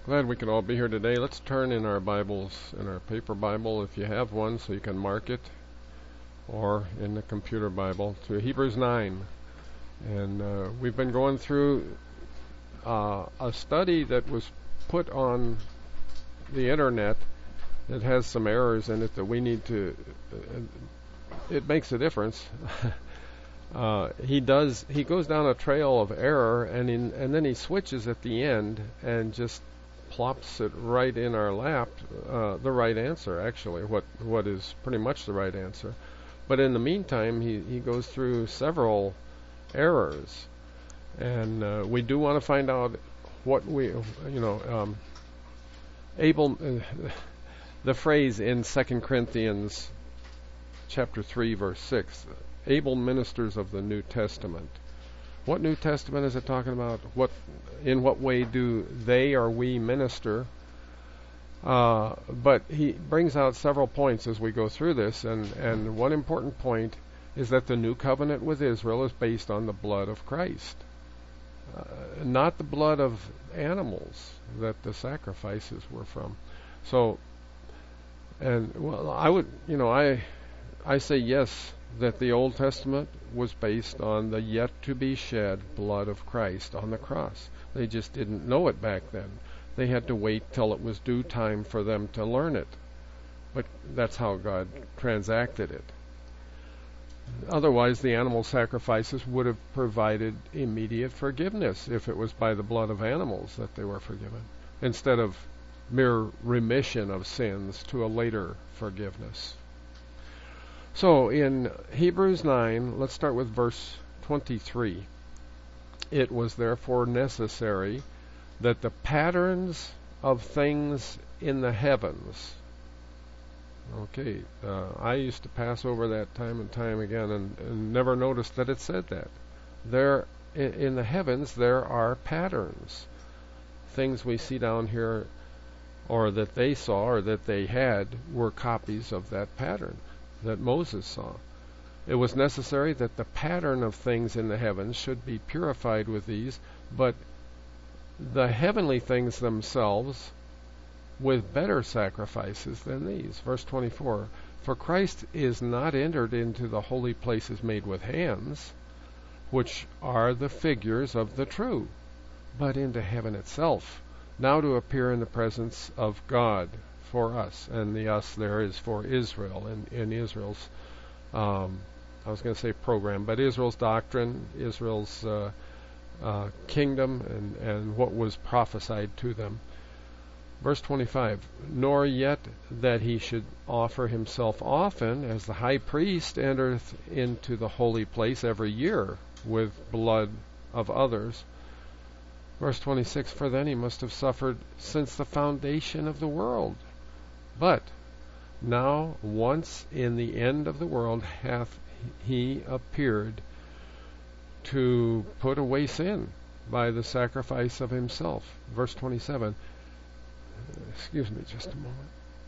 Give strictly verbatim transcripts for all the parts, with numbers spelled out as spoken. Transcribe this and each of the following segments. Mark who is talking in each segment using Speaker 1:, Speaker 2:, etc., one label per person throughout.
Speaker 1: Glad we could all be here today. Let's turn in our Bibles, in our paper Bible, if you have one, so you can mark it, or in the computer Bible, to Hebrews nine. And uh, we've been going through uh, a study that was put on the internet that has some errors in it that we need to. Uh, it makes a difference. Uh, he does. He goes down a trail of error, and in, and then he switches at the end and just plops it right in our lap, uh, the right answer, actually, what what is pretty much the right answer. But in the meantime, he, he goes through several errors, and uh, we do want to find out what we, you know, um, able, uh, the phrase in Second Corinthians chapter three, verse six, able ministers of the New Testament. What New Testament is it talking about? What, in what way do they or we minister? Uh, but he brings out several points as we go through this, and, and one important point is that the new covenant with Israel is based on the blood of Christ, uh, not the blood of animals that the sacrifices were from. So, and well, I would, you know, I, I say yes, that the Old Testament was based on the yet-to-be-shed blood of Christ on the cross. They just didn't know it back then. They had to wait till it was due time for them to learn it. But that's how God transacted it. Otherwise, the animal sacrifices would have provided immediate forgiveness if it was by the blood of animals that they were forgiven, instead of mere remission of sins to a later forgiveness. So in Hebrews nine, let's start with verse twenty-three. It was therefore necessary that the patterns of things in the heavens. Okay, uh, I used to pass over that time and time again and, and never noticed that it said that. There, in, in the heavens, there are patterns. Things we see down here, or that they saw, or that they had, were copies of that pattern that Moses saw. It was necessary that the pattern of things in the heavens should be purified with these, but the heavenly things themselves with better sacrifices than these. Verse twenty-four, for Christ is not entered into the holy places made with hands, which are the figures of the true, but into heaven itself, now to appear in the presence of God for us, and the us there is for Israel, and in Israel's, um, I was going to say program, but Israel's doctrine, Israel's uh, uh, kingdom, and, and what was prophesied to them. Verse twenty-five, nor yet that he should offer himself often, as the high priest entereth into the holy place every year with blood of others. Verse twenty-six, for then he must have suffered since the foundation of the world. But now once in the end of the world hath he appeared to put away sin by the sacrifice of himself. Verse twenty-seven. Excuse me just a moment.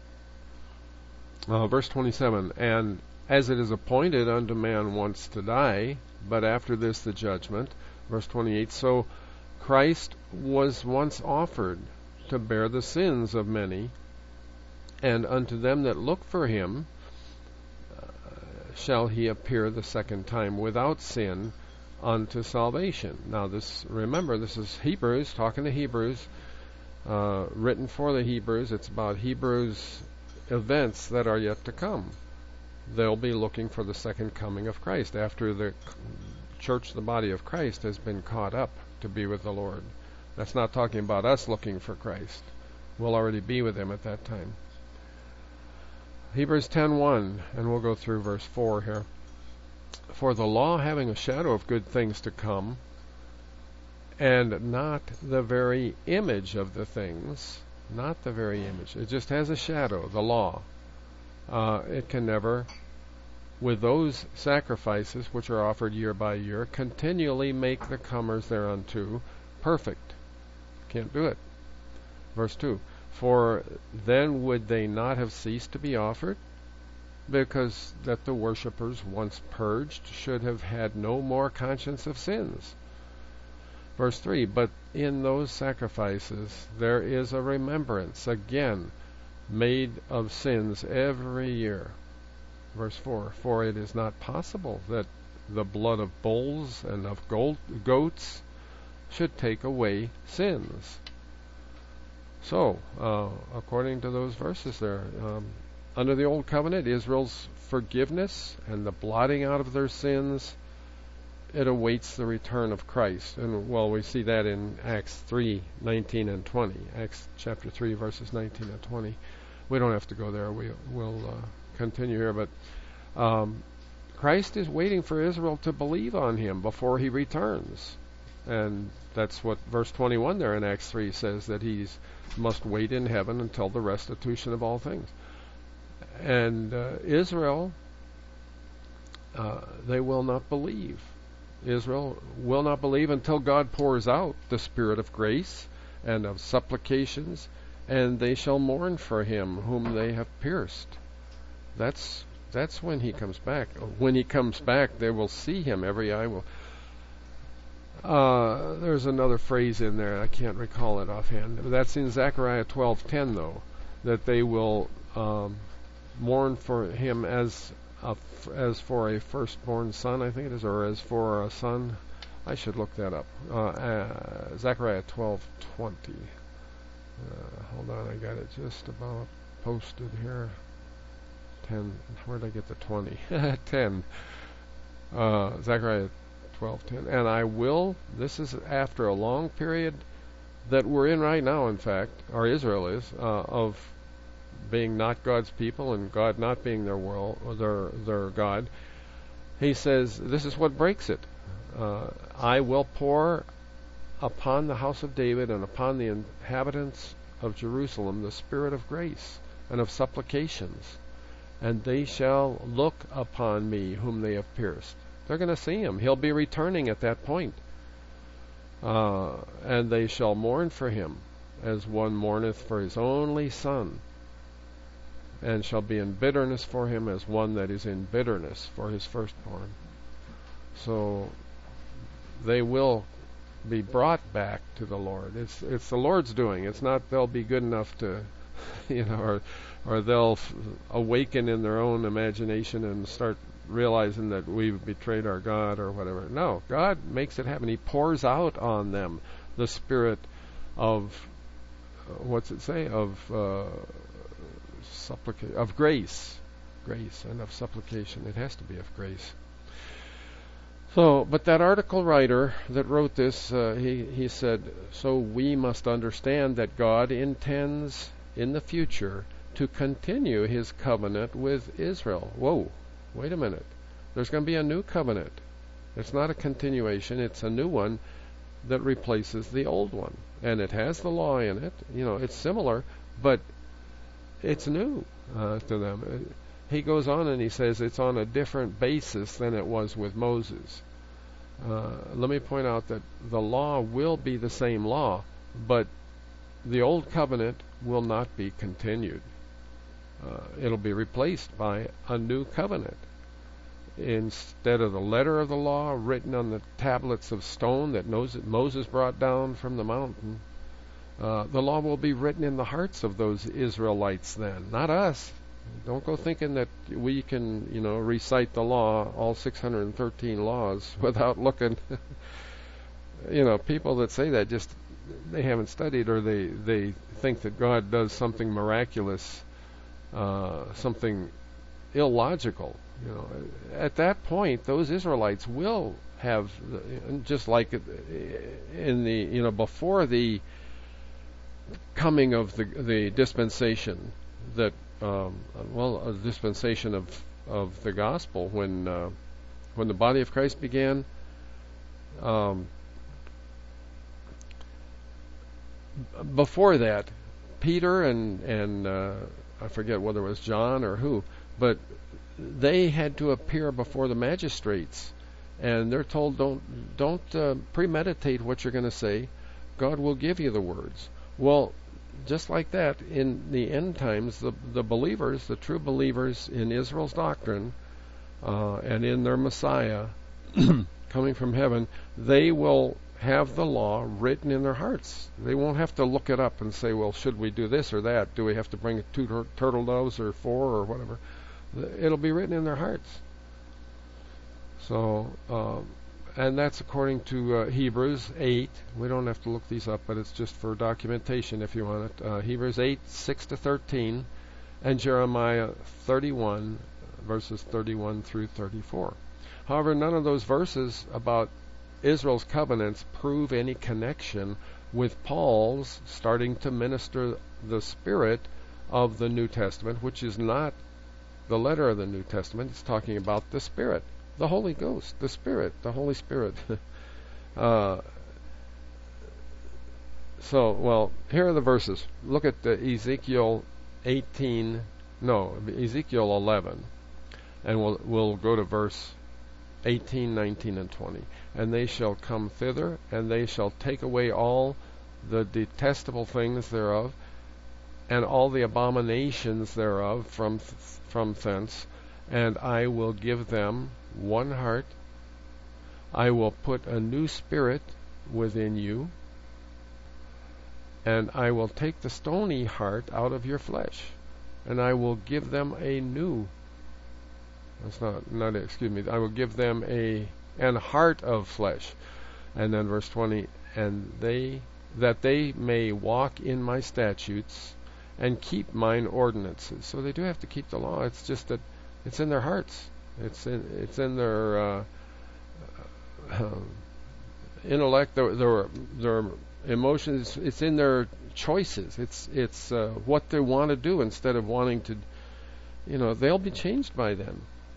Speaker 1: Uh, verse twenty-seven. And as it is appointed unto man once to die, but after this the judgment. Verse twenty-eight. So Christ was once offered to bear the sins of many, and unto them that look for him uh, shall he appear the second time without sin unto salvation. Now this, remember, this is Hebrews, talking to Hebrews, uh, written for the Hebrews. It's about Hebrews events that are yet to come. They'll be looking for the second coming of Christ after the church, the body of Christ, has been caught up to be with the Lord. That's not talking about us looking for Christ. We'll already be with him at that time. Hebrews ten one, and we'll go through verse four here. For the law having a shadow of good things to come, and not the very image of the things, not the very image, it just has a shadow, the law. Uh, it can never, with those sacrifices which are offered year by year, continually make the comers thereunto perfect. Can't do it. Verse two. For then would they not have ceased to be offered? Because that the worshippers, once purged, should have had no more conscience of sins. Verse three, but in those sacrifices there is a remembrance, again, made of sins every year. Verse four, for it is not possible that the blood of bulls and of gold, goats should take away sins. So, uh, according to those verses there, um, under the Old Covenant, Israel's forgiveness and the blotting out of their sins, it awaits the return of Christ. And, well, we see that in Acts three, nineteen and twenty. Acts chapter three, verses nineteen and twenty. We don't have to go there. We, we'll uh, continue here. But um, Christ is waiting for Israel to believe on him before he returns. And that's what verse twenty-one there in Acts three says, that he must wait in heaven until the restitution of all things. And uh, Israel, uh, they will not believe. Israel will not believe until God pours out the Spirit of grace and of supplications, and they shall mourn for him whom they have pierced. That's that's when he comes back. When he comes back, they will see him. Every eye will. Uh, there's another phrase in there. I can't recall it offhand. That's in Zechariah twelve ten, though, that they will um, mourn for him as a, as for a firstborn son, I think it is, or as for a son. I should look that up. Uh, uh, Zechariah twelve twenty. Uh, hold on, I got it just about posted here. ten. Where did I get the twenty? ten. Uh, Zechariah twelve ten. And I will, this is after a long period that we're in right now, in fact, or Israel is, uh, of being not God's people and God not being their world, or their, their God. He says, this is what breaks it. Uh, I will pour upon the house of David and upon the inhabitants of Jerusalem the spirit of grace and of supplications, and they shall look upon me whom they have pierced. They're going to see him. He'll be returning at that point. Uh, and they shall mourn for him as one mourneth for his only son, and shall be in bitterness for him as one that is in bitterness for his firstborn. So they will be brought back to the Lord. It's it's the Lord's doing. It's not they'll be good enough to, you know, or or they'll f- awaken in their own imagination and start realizing that we've betrayed our God or whatever. No, God makes it happen. He pours out on them the spirit of, uh, what's it say, of uh, supplica- of grace, grace and of supplication. It has to be of grace. So, but that article writer that wrote this, uh, he, he said, so we must understand that God intends in the future to continue his covenant with Israel. Whoa, wait a minute. There's going to be a new covenant. It's not a continuation. It's a new one that replaces the old one. And it has the law in it. You know, it's similar, but it's new uh, to them. He goes on and he says it's on a different basis than it was with Moses. Uh, let me point out that the law will be the same law, but the old covenant will not be continued. Uh, it'll be replaced by a new covenant. Instead of the letter of the law written on the tablets of stone that Moses brought down from the mountain, uh, the law will be written in the hearts of those Israelites then, not us. Don't go thinking that we can, you know, recite the law, all six hundred thirteen laws, without looking. You know, people that say that just, they haven't studied, or they, they think that God does something miraculous, uh, something illogical. You know, at that point, those Israelites will have, just like in the, you know, before the coming of the the dispensation, that um, well, a dispensation of of the gospel, when uh, when the body of Christ began. Um, before that, Peter and and uh, I forget whether it was John or who, but they had to appear before the magistrates, and they're told, don't don't uh, premeditate what you're going to say. God will give you the words. Well, just like that, in the end times, the the believers, the true believers in Israel's doctrine, uh, and in their Messiah coming from heaven, they will have the law written in their hearts. They won't have to look it up and say, well, should we do this or that? Do we have to bring two tur- turtle doves or four or whatever? It'll be written in their hearts. So, um, and that's according to uh, Hebrews eight. We don't have to look these up, but it's just for documentation if you want it. Uh, Hebrews eight, six to thirteen, and Jeremiah thirty-one, verses thirty-one through thirty-four. However, none of those verses about Israel's covenants prove any connection with Paul's starting to minister the Spirit of the New Testament, which is not the letter of the New Testament. It's talking about the Spirit, the Holy Ghost, the Spirit, the Holy Spirit. uh, so, well, here are the verses. Look at the Ezekiel eighteen, no, Ezekiel eleven, and we'll we'll go to verse eighteen, nineteen, and twenty. And they shall come thither, and they shall take away all the detestable things thereof, and all the abominations thereof from th- from thence, and I will give them one heart. I will put a new spirit within you, and I will take the stony heart out of your flesh, and I will give them a new. That's not not excuse me. I will give them a an heart of flesh, and then verse twenty, and they that they may walk in my statutes and keep mine ordinances. So they do have to keep the law. It's just that it's in their hearts. It's in it's in their uh, uh, intellect, their, their their emotions. It's in their choices. It's it's uh, what they want to do instead of wanting to. You know, they'll be changed by then.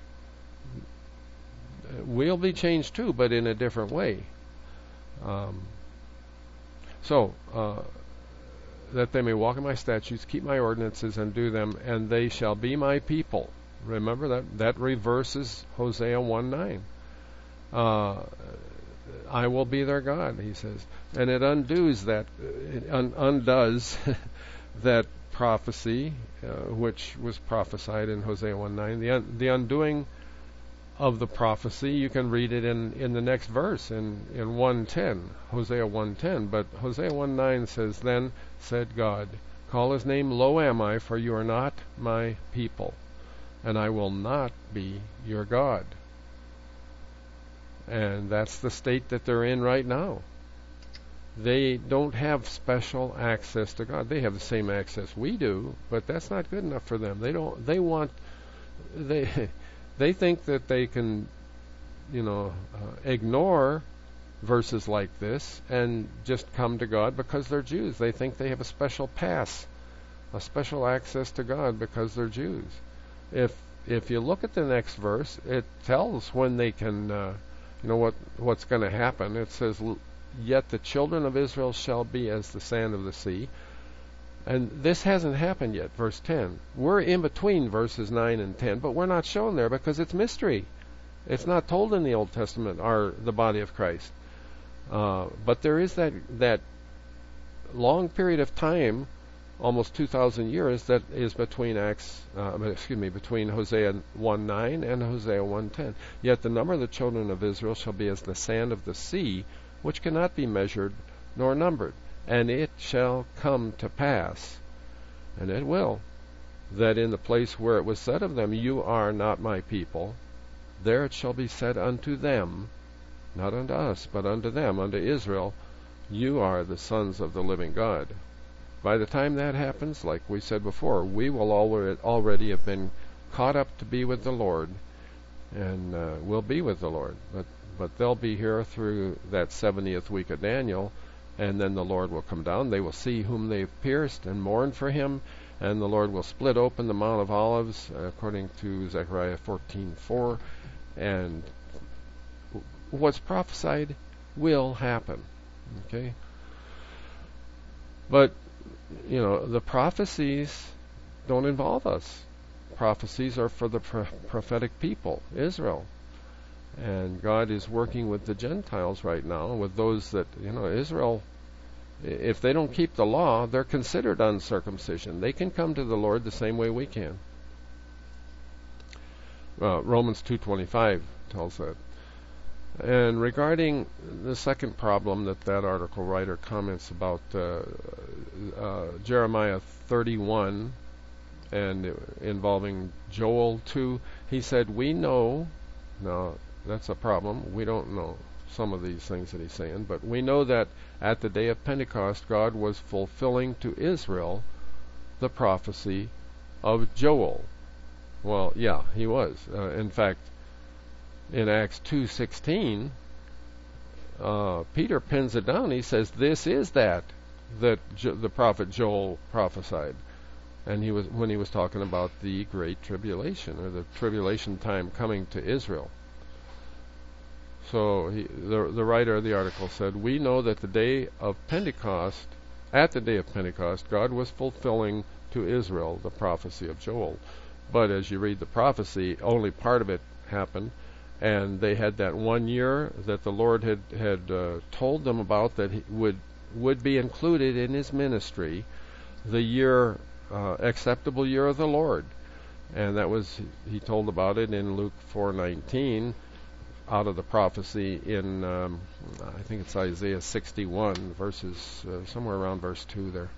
Speaker 1: We'll be changed too, but in a different way. Um, so, uh, that they may walk in my statutes, keep my ordinances, and do them, and they shall be my people. Remember that that reverses Hosea one nine. Uh, I will be their God, he says, and it undoes that, it un- undoes that prophecy, uh, which was prophesied in Hosea one nine. The un- the undoing of the prophecy, you can read it in, in the next verse, in, in one ten, Hosea one ten. But Hosea one nine says, Then said God, Call his name Lo Am I, for you are not my people, and I will not be your God. And that's the state that they're in right now. They don't have special access to God. They have the same access we do, but that's not good enough for them. They don't. They want. They. They think that they can, you know, uh, ignore verses like this and just come to God because they're Jews. They think they have a special pass, a special access to God because they're Jews. If if you look at the next verse, it tells when they can, uh, you know, what what's going to happen. It says, Yet the children of Israel shall be as the sand of the sea. And this hasn't happened yet, verse ten. We're in between verses nine and ten, but we're not shown there because it's mystery. It's not told in the Old Testament, or the body of Christ. Uh, but there is that that long period of time, almost two thousand years, that is between Acts, uh, excuse me, between Hosea one nine and Hosea one ten. Yet the number of the children of Israel shall be as the sand of the sea, which cannot be measured nor numbered. And it shall come to pass, and it will, that in the place where it was said of them, You are not my people, there it shall be said unto them, not unto us, but unto them, unto Israel, You are the sons of the living God. By the time that happens, like we said before, we will already have been caught up to be with the Lord, and uh, we'll be with the Lord. But, but they'll be here through that seventieth week of Daniel, and then the Lord will come down. They will see whom they've pierced and mourn for him, and the Lord will split open the Mount of Olives, uh, according to Zechariah fourteen four, and what's prophesied will happen. Okay? But, you know, the prophecies don't involve us. Prophecies are for the pro- prophetic people, Israel. And God is working with the Gentiles right now, with those that, you know, Israel, if they don't keep the law, they're considered uncircumcision. They can come to the Lord the same way we can. Uh, Romans two twenty-five tells that. And regarding the second problem that that article writer comments about uh, uh, Jeremiah thirty-one and involving Joel two, he said, we know, now that's a problem, we don't know some of these things that he's saying, but we know that at the day of Pentecost, God was fulfilling to Israel the prophecy of Joel. Well, yeah, he was. Uh, in fact, in Acts two sixteen, uh, Peter pins it down. He says, this is that that jo- the prophet Joel prophesied. And he was when he was talking about the Great Tribulation, or the tribulation time coming to Israel. So he, the, the writer of the article said, we know that the day of Pentecost, at the day of Pentecost, God was fulfilling to Israel the prophecy of Joel. But as you read the prophecy, only part of it happened. And they had that one year that the Lord had had uh, told them about that he would would be included in his ministry, the year uh, acceptable year of the Lord, and that was he told about it in Luke four nineteen, out of the prophecy in um, I think it's Isaiah sixty-one verses uh, somewhere around verse two there.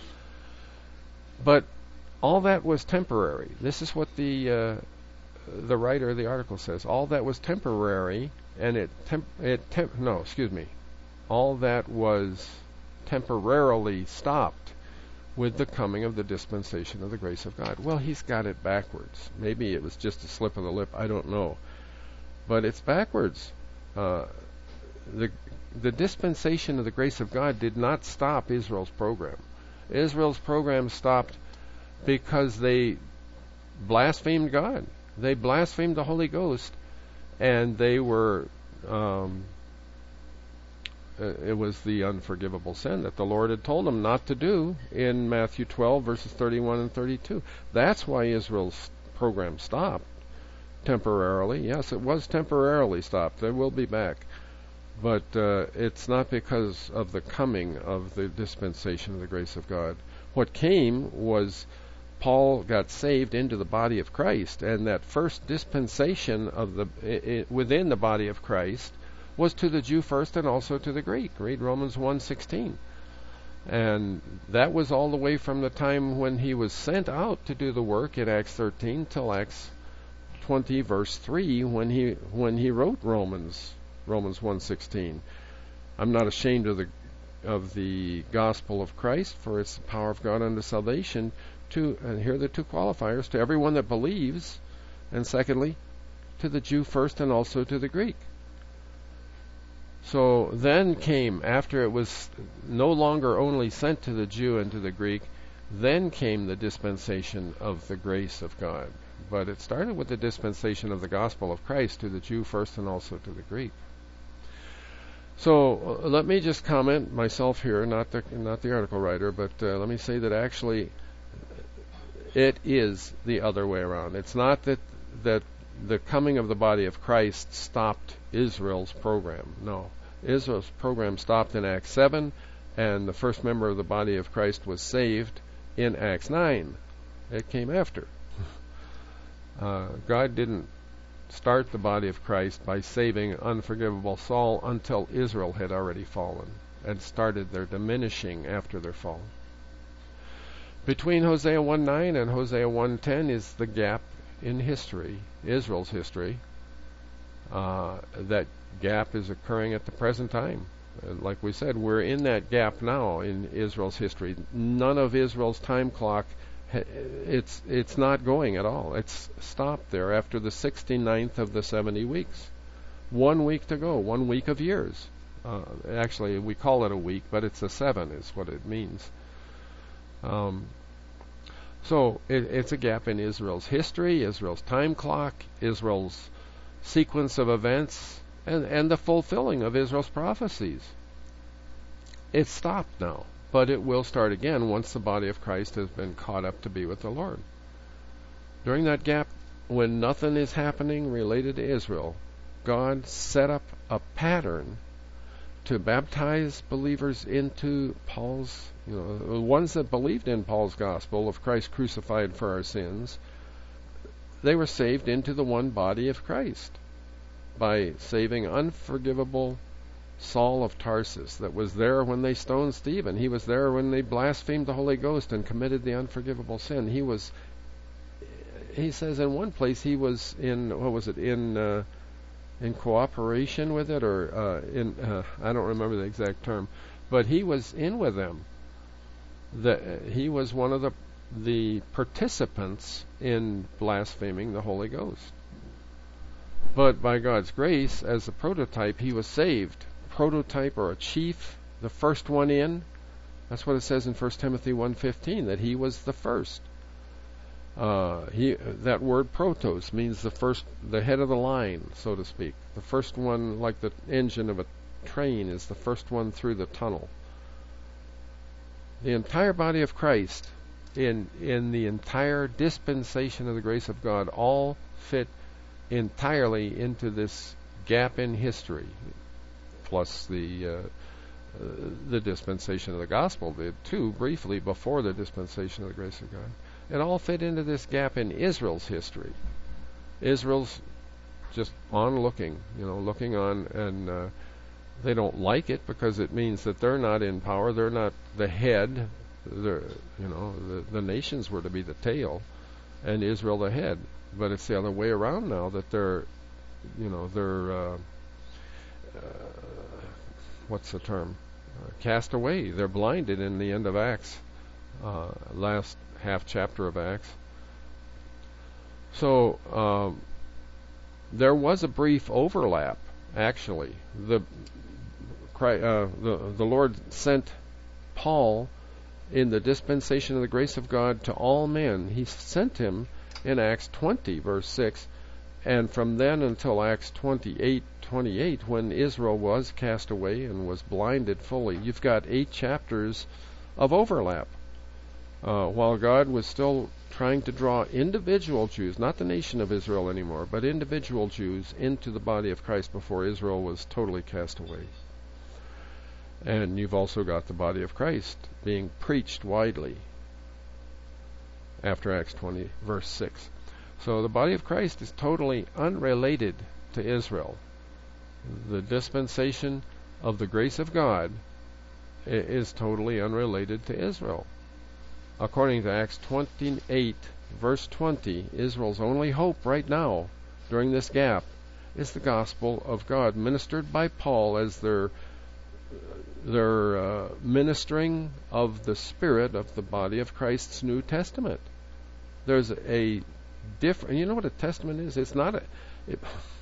Speaker 1: But all that was temporary. This is what the uh, the writer of the article says. All that was temporary, and it temp- it temp- no, excuse me. All that was temporarily stopped with the coming of the dispensation of the grace of God. Well, he's got it backwards. Maybe it was just a slip of the lip. I don't know, but it's backwards. Uh, the the dispensation of the grace of God did not stop Israel's program. Israel's program stopped because they blasphemed God. They blasphemed the Holy Ghost, and they were, um, it was the unforgivable sin that the Lord had told them not to do in Matthew twelve, verses thirty-one and thirty-two. That's why Israel's program stopped temporarily. Yes, it was temporarily stopped. They will be back. But uh, it's not because of the coming of the dispensation of the grace of God. What came was Paul got saved into the body of Christ, and that first dispensation of the I, I, within the body of Christ was to the Jew first and also to the Greek. Read Romans one sixteen. And that was all the way from the time when he was sent out to do the work in Acts thirteen till Acts twenty verse three, when he when he wrote Romans Romans one sixteen. I'm not ashamed of the of the gospel of Christ, for it's the power of God unto salvation to, and here are the two qualifiers, to everyone that believes, and secondly, to the Jew first and also to the Greek. So then came, after it was no longer only sent to the Jew and to the Greek, then came the dispensation of the grace of God. But it started with the dispensation of the gospel of Christ to the Jew first and also to the Greek. So uh, let me just comment myself here, not the not the article writer, but uh, let me say that actually it is the other way around. It's not that that the coming of the body of Christ stopped Israel's program. No. Israel's program stopped in Acts seven, and the first member of the body of Christ was saved in Acts nine. It came after. Uh, God didn't start the body of Christ by saving unforgivable Saul until Israel had already fallen and started their diminishing after their fall. Between Hosea one nine and Hosea one ten is the gap in history, Israel's history. Uh, that gap is occurring at the present time. And like we said, we're in that gap now in Israel's history. None of Israel's time clock, it's it's not going at all. It's stopped there after the sixty-ninth of the seventy weeks. One week to go, one week of years. Uh, actually, we call it a week, but it's a seven is what it means. Um, so it, it's a gap in Israel's history, Israel's time clock, Israel's sequence of events, and, and the fulfilling of Israel's prophecies. It's stopped now, but it will start again once the body of Christ has been caught up to be with the Lord. During that gap, when nothing is happening related to Israel, God set up a pattern to baptize believers into Paul's, you know, the ones that believed in Paul's gospel of Christ crucified for our sins. They were saved into the one body of Christ. by saving unforgivable Saul of Tarsus, that was there when they stoned Stephen. He was there when they blasphemed the Holy Ghost and committed the unforgivable sin. He was, he says in one place, he was in, what was it, in uh, in cooperation with it, or uh, in, uh, I don't remember the exact term, but he was in with them. The, he was one of the the participants in blaspheming the Holy Ghost. But by God's grace, as a prototype, he was saved. Prototype, or a chief, the first one in. That's what it says in First Timothy one fifteen, that he was the first. Uh, he that word protos means the first, the head of the line, so to speak. The first one, like the engine of a train, is the first one through the tunnel. The entire body of Christ, in in the entire dispensation of the grace of God, all fit entirely into this gap in history, plus the uh, uh, the dispensation of the gospel did too, briefly before the dispensation of the grace of God. It all fit into this gap in Israel's history. Israel's just on looking, you know, looking on, and uh, they don't like it because it means that they're not in power. They're not the head. They're, you know, the, the nations were to be the tail, and Israel the head. But it's the other way around now, that they're, you know, they're, uh, uh, what's the term? Uh, cast away. They're blinded in the end of Acts, uh, last half chapter of Acts. So um, there was a brief overlap, actually. The, uh, the, the Lord sent Paul in the dispensation of the grace of God to all men. He sent him in Acts twenty, verse six, and from then until Acts twenty-eight, twenty-eight, when Israel was cast away and was blinded fully, you've got eight chapters of overlap. Uh, while God was still trying to draw individual Jews, not the nation of Israel anymore, but individual Jews into the body of Christ before Israel was totally cast away. And you've also got the body of Christ being preached widely after Acts twenty, verse six. So the body of Christ is totally unrelated to Israel. The dispensation of the grace of God is totally unrelated to Israel. According to Acts twenty-eight, verse twenty, Israel's only hope right now, during this gap, is the gospel of God, ministered by Paul as their their uh, ministering of the Spirit of the body of Christ's New Testament. There's a different, you know what a testament is? It's not a, it,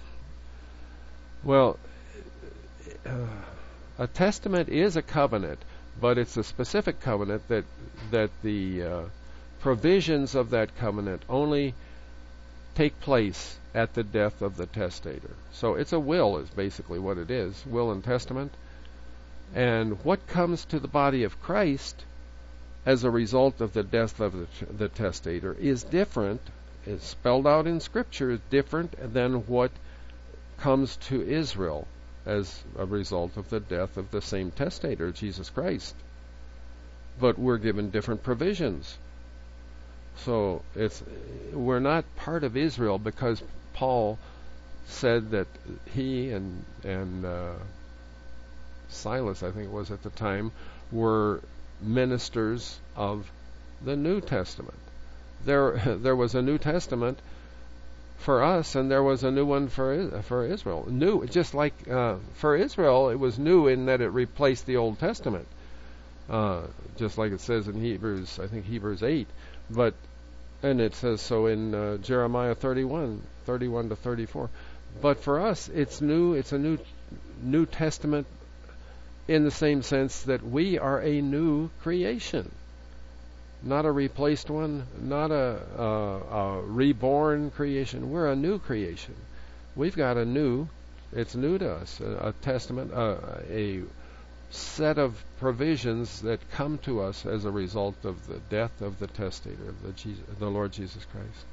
Speaker 1: well, uh, a testament is a covenant, but it's a specific covenant that that the uh, provisions of that covenant only take place at the death of the testator. So it's a will, is basically what it is, will and testament. And what comes to the body of Christ as a result of the death of the, the testator is different, is spelled out in Scripture, is different than what comes to Israel as a result of the death of the same testator, Jesus Christ. But we're given different provisions. So it's we're not part of Israel because Paul said that he and and uh, Silas, I think it was at the time, were ministers of the New Testament. There, there was a New Testament for us, and there was a new one for for Israel. New, just like uh, for Israel, it was new in that it replaced the Old Testament, uh, just like it says in Hebrews, I think Hebrews eight. But and it says so in uh, Jeremiah thirty-one, thirty-one to thirty-four. But for us, it's new. It's a new New Testament, in the same sense that we are a new creation, not a replaced one, not a, a, a reborn creation. We're a new creation. We've got a new, it's new to us, a, a testament, uh, a set of provisions that come to us as a result of the death of the testator, of the, Jesus, the Lord Jesus Christ.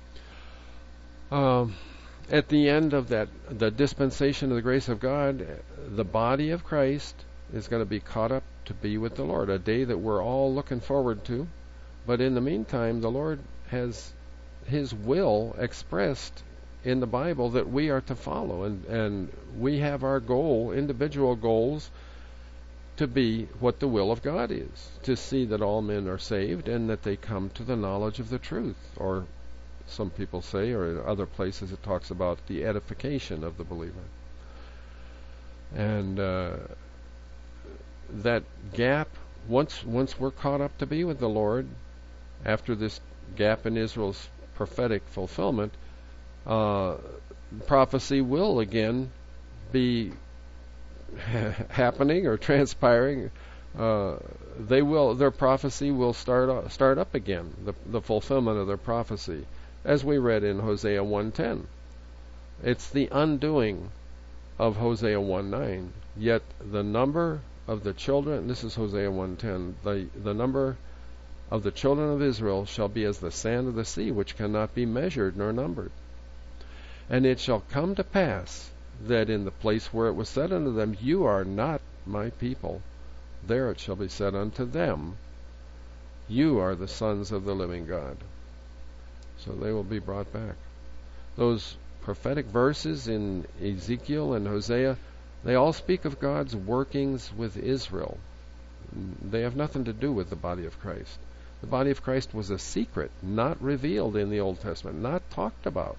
Speaker 1: Um, at the end of that, the dispensation of the grace of God, the body of Christ is going to be caught up to be with the Lord, a day that we're all looking forward to. But in the meantime, the Lord has His will expressed in the Bible that we are to follow, and, and we have our goal, individual goals, to be what the will of God is, to see that all men are saved and that they come to the knowledge of the truth, or some people say, or in other places it talks about the edification of the believer. And uh, that gap, once once we're caught up to be with the Lord, after this gap in Israel's prophetic fulfillment, uh, prophecy will again be happening or transpiring. Uh, they will, their prophecy will start up, start up again, the, the fulfillment of their prophecy, as we read in Hosea one ten. It's the undoing of Hosea one nine. Yet the number of the children, this is Hosea one ten, the, the number of the children of Israel shall be as the sand of the sea, which cannot be measured nor numbered. And it shall come to pass that in the place where it was said unto them, you are not my people, there it shall be said unto them, you are the sons of the living God. So they will be brought back. Those prophetic verses in Ezekiel and Hosea, they all speak of God's workings with Israel. They have nothing to do with the body of Christ. The body of Christ was a secret, not revealed in the Old Testament, not talked about.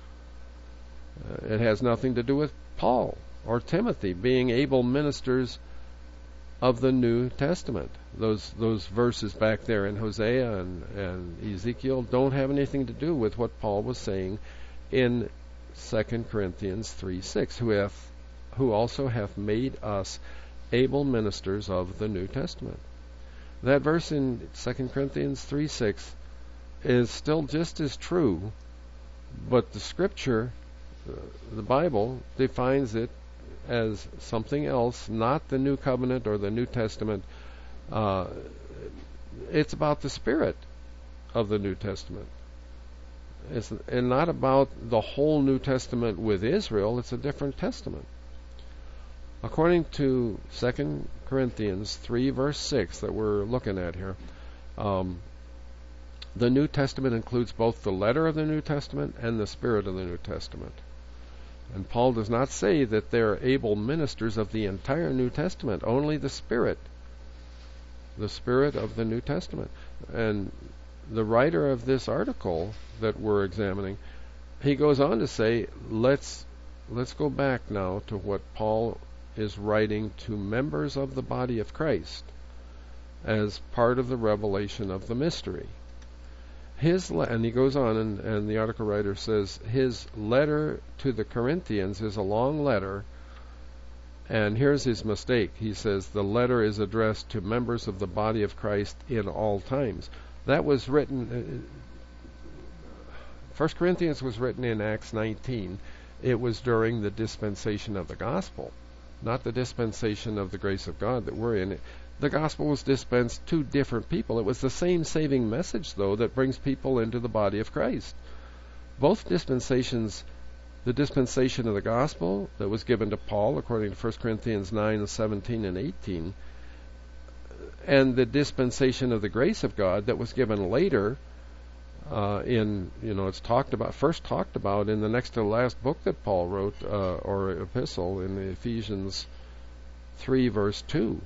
Speaker 1: Uh, it has nothing to do with Paul or Timothy being able ministers of the New Testament. Those those verses back there in Hosea and, and Ezekiel don't have anything to do with what Paul was saying in Second Corinthians three six, who hath who also hath made us able ministers of the New Testament. That verse in Second Corinthians three six is still just as true, but the Scripture, uh, the Bible, defines it as something else, not the New Covenant or the New Testament. Uh, it's about the Spirit of the New Testament. It's and not about the whole New Testament with Israel. It's a different testament. According to Second Corinthians three, verse six, that we're looking at here, um, the New Testament includes both the letter of the New Testament and the spirit of the New Testament. And Paul does not say that they're able ministers of the entire New Testament, only the spirit, the spirit of the New Testament. And the writer of this article that we're examining, he goes on to say, let's let's go back now to what Paul is writing to members of the body of Christ as part of the revelation of the mystery. His le- and he goes on, and, and the article writer says his letter to the Corinthians is a long letter, and here's his mistake. He says the letter is addressed to members of the body of Christ in all times. That was written, uh, First Corinthians was written in Acts nineteen. It was during the dispensation of the gospel, not the dispensation of the grace of God that we're in. The gospel was dispensed to different people. It was the same saving message, though, that brings people into the body of Christ. Both dispensations, the dispensation of the gospel that was given to Paul, according to First Corinthians nine, seventeen, and eighteen, and the dispensation of the grace of God that was given later uh, in, you know, it's talked about, first talked about in the next to the last book that Paul wrote, uh, or epistle, in Ephesians three, verse two.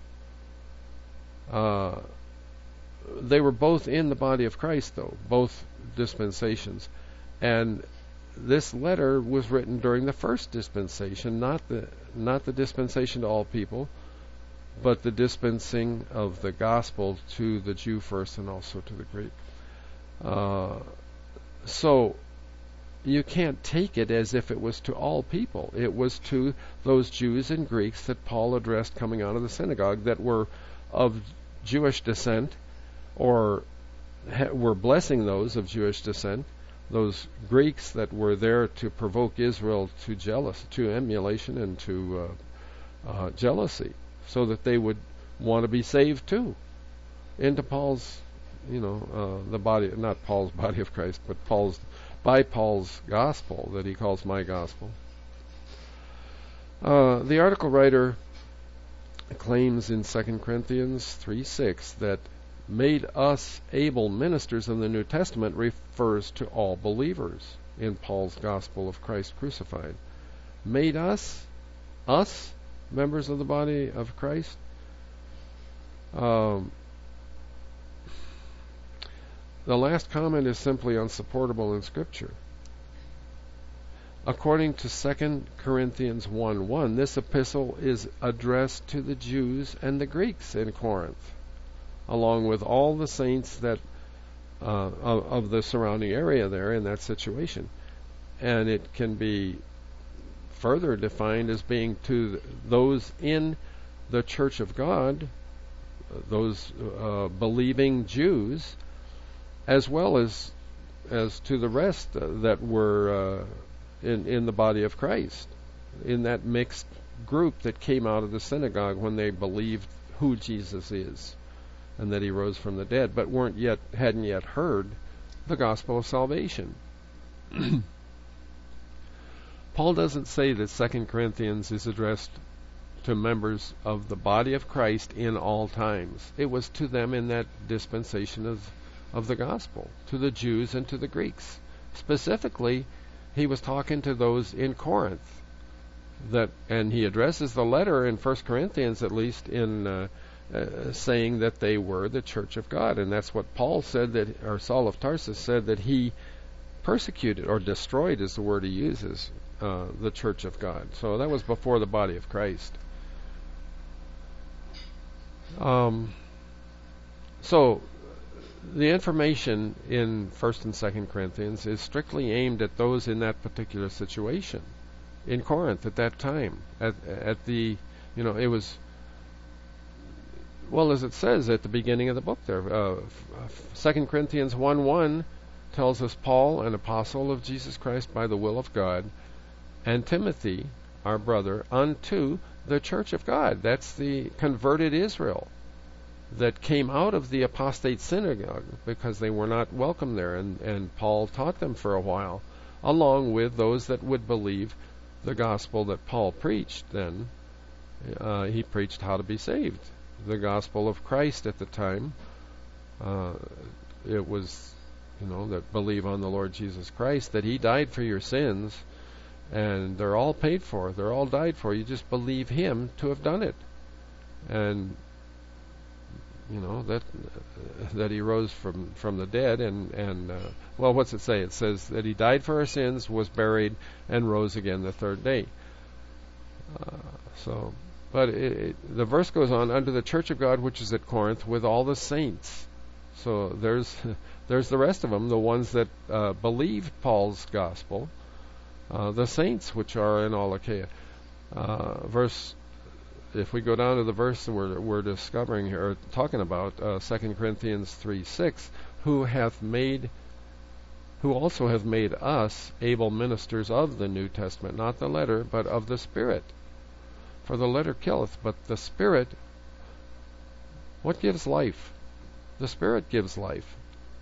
Speaker 1: Uh, they were both in the body of Christ, though, both dispensations. And this letter was written during the first dispensation, not the not the dispensation to all people, but the dispensing of the gospel to the Jew first and also to the Greek. Uh, so you can't take it as if it was to all people. It was to those Jews and Greeks that Paul addressed coming out of the synagogue that were of Jewish descent, or ha- were blessing those of Jewish descent, those Greeks that were there to provoke Israel to jealous, to emulation and to uh, uh, jealousy, so that they would want to be saved too, into Paul's, you know, uh, the body, not Paul's body of Christ, but Paul's, by Paul's gospel that he calls my gospel. Uh, the article writer claims in Second Corinthians three six that made us able ministers of the New Testament refers to all believers. in Paul's gospel of Christ crucified. Made us, us, members of the body of Christ. Um, the last comment is simply unsupportable in Scripture. According to Second Corinthians one one, this epistle is addressed to the Jews and the Greeks in Corinth, along with all the saints that uh, of, of the surrounding area there in that situation. And it can be further defined as being to those in the Church of God, those uh, believing Jews, as well as as to the rest uh, that were uh, in in the body of Christ, in that mixed group that came out of the synagogue when they believed who Jesus is and that he rose from the dead, but weren't yet hadn't yet heard the gospel of salvation. Paul doesn't say that Second Corinthians is addressed to members of the body of Christ in all times. It was to them in that dispensation of, of the gospel, to the Jews and to the Greeks. Specifically, he was talking to those in Corinth. That, and he addresses the letter in First Corinthians, at least, in uh, uh, saying that they were the church of God. And that's what Paul said, that, or Saul of Tarsus said, that he persecuted, or destroyed is the word he uses, uh, the church of God. So that was before the body of Christ. Um, so the information in First and Second Corinthians is strictly aimed at those in that particular situation in Corinth at that time. At at the, you know, it was, well, as it says at the beginning of the book there, uh, Second Corinthians one one tells us, Paul, an apostle of Jesus Christ by the will of God, and Timothy, our brother, unto the church of God. That's the converted Israel that came out of the apostate synagogue because they were not welcome there, and, and Paul taught them for a while, along with those that would believe the gospel that Paul preached then. Uh, he preached how to be saved. The gospel of Christ at the time, uh, it was, you know, that believe on the Lord Jesus Christ, that he died for your sins, and they're all paid for, they're all died for. You just believe him to have done it. And you know that uh, that he rose from from the dead, and and uh, well, what's it say? It says that he died for our sins, was buried, and rose again the third day. Uh, so, but it, it, the verse goes on, unto the church of God which is at Corinth, with all the saints. So there's there's the rest of them, the ones that uh, believed Paul's gospel, uh, the saints which are in all Achaia. Uh, verse. If we go down to the verse that we're, we're discovering here, or talking about, uh, Second Corinthians three six, who hath made, who also hath made us able ministers of the New Testament, not the letter, but of the Spirit. For the letter killeth, but the Spirit, what gives life? The Spirit gives life.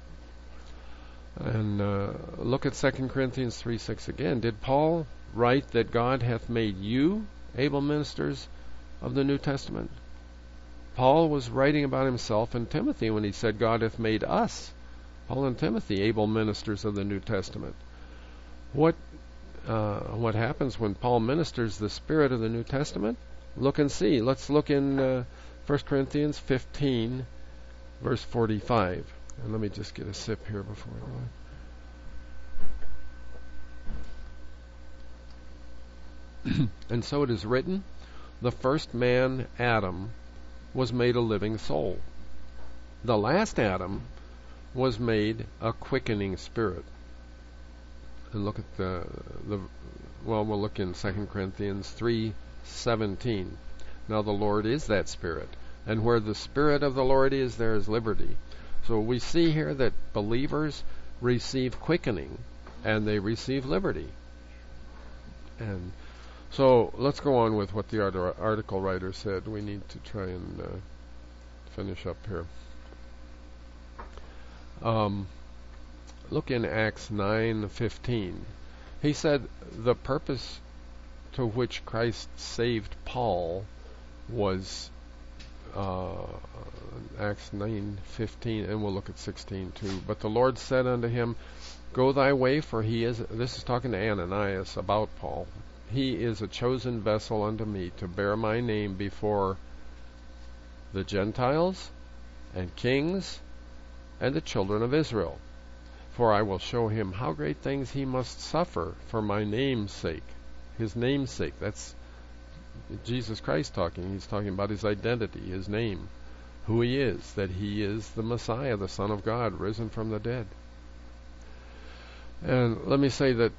Speaker 1: And uh, look at Second Corinthians three six again. Did Paul write that God hath made you able ministers of the New Testament? Paul was writing about himself and Timothy when he said God hath made us, Paul and Timothy, able ministers of the New Testament. What uh, what happens when Paul ministers the Spirit of the New Testament? Look and see. Let's look in uh, First Corinthians fifteen, verse forty-five. And let me just get a sip here before I go on. And so it is written, the first man, Adam, was made a living soul. The last Adam was made a quickening spirit. And look at the, the well, we'll look in Second Corinthians three seventeen. Now the Lord is that Spirit, and where the Spirit of the Lord is, there is liberty. So we see here that believers receive quickening, and they receive liberty. And so let's go on with what the art- article writer said. We need to try and uh, finish up here. Um, look in Acts nine fifteen. He said the purpose to which Christ saved Paul was uh, Acts nine fifteen, and we'll look at sixteen too. But the Lord said unto him, Go thy way, for he is, this is talking to Ananias about Paul, he is a chosen vessel unto me to bear my name before the Gentiles and kings and the children of Israel. For I will show him how great things he must suffer for my name's sake. His name's sake. That's Jesus Christ talking. He's talking about his identity, his name, who he is, that he is the Messiah, the Son of God, risen from the dead. And let me say that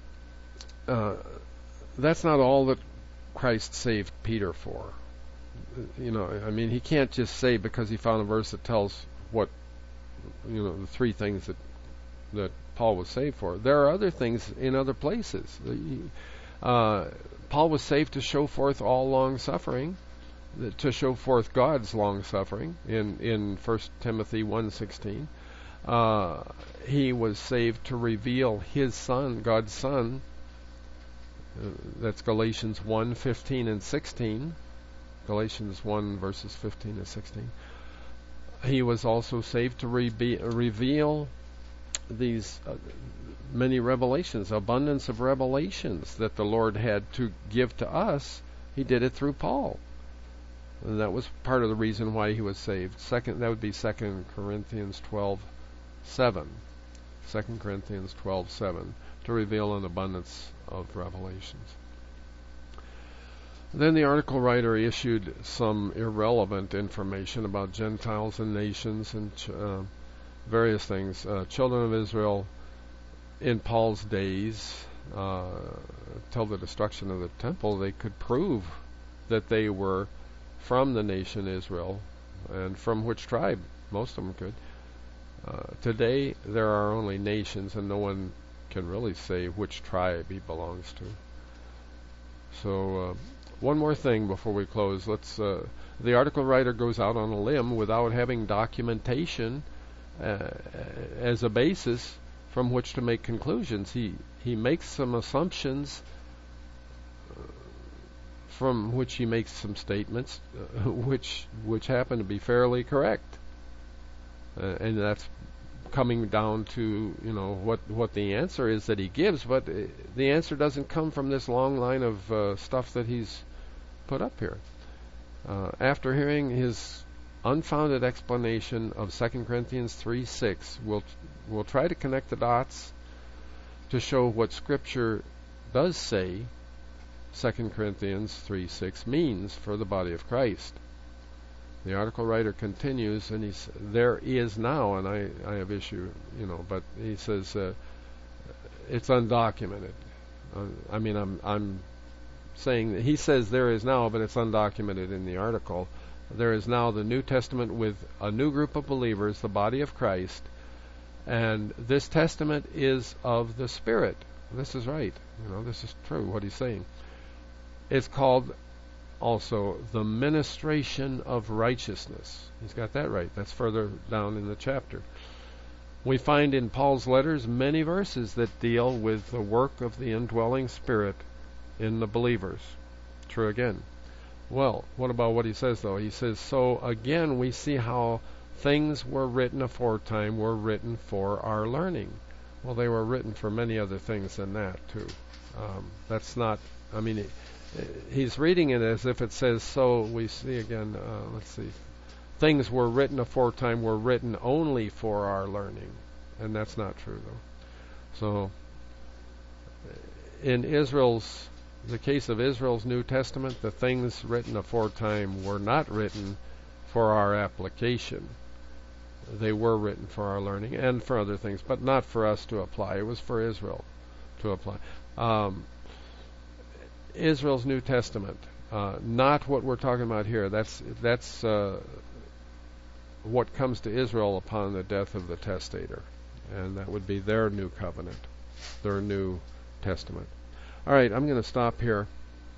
Speaker 1: uh, that's not all that Christ saved Peter for. You know, I mean, he can't just say because he found a verse that tells what, you know, the three things that that Paul was saved for. There are other things in other places. Uh, Paul was saved to show forth all long suffering, to show forth God's long suffering in in First Timothy one sixteen. Uh, he was saved to reveal his Son, God's Son. Uh, that's Galatians one fifteen and sixteen. Galatians one verses fifteen and sixteen. He was also saved to rebe- reveal these uh, many revelations, abundance of revelations that the Lord had to give to us. He did it through Paul. And that was part of the reason why he was saved. Second, that would be Second Corinthians twelve seven. Second Corinthians twelve seven, to reveal an abundance of revelations. Then the article writer issued some irrelevant information about Gentiles and nations and ch- uh, various things. Uh, children of Israel in Paul's days, uh, till the destruction of the temple, they could prove that they were from the nation Israel, and from which tribe. Most of them could. Uh, today, there are only nations, and no one can really say which tribe he belongs to. So, uh, one more thing before we close. Let's. Uh, the article writer goes out on a limb without having documentation uh, as a basis from which to make conclusions. He he makes some assumptions uh, from which he makes some statements, uh, which which happen to be fairly correct. Uh, and that's coming down to, you know, what what the answer is that he gives, but uh, the answer doesn't come from this long line of uh, stuff that he's put up here. Uh, after hearing his unfounded explanation of Second Corinthians three six, we'll we'll try to connect the dots to show what Scripture does say Second Corinthians three six means for the body of Christ. The article writer continues, and he's there is now, and I, I have issue, you know, but he says uh, it's undocumented. Uh, I mean, I'm I'm saying that he says there is now, but it's undocumented in the article. There is now the New Testament with a new group of believers, the body of Christ, and this testament is of the Spirit. This is right. You know, this is true, what he's saying. It's called also the ministration of righteousness. He's got that right. That's further down in the chapter. We find in Paul's letters many verses that deal with the work of the indwelling Spirit in the believers. True again. Well, what about what he says, though? He says, so again we see how things were written aforetime were written for our learning. Well, they were written for many other things than that, too. Um, that's not, I mean, it, he's reading it as if it says, so we see again, uh, let's see, things were written aforetime were written only for our learning. And that's not true, though. So, in Israel's, the case of Israel's New Testament, the things written aforetime were not written for our application. They were written for our learning and for other things, but not for us to apply. It was for Israel to apply. Um, Israel's New Testament, uh, not what we're talking about here. That's that's uh, what comes to Israel upon the death of the testator, and that would be their new covenant, their New Testament. All right, I'm going to stop here.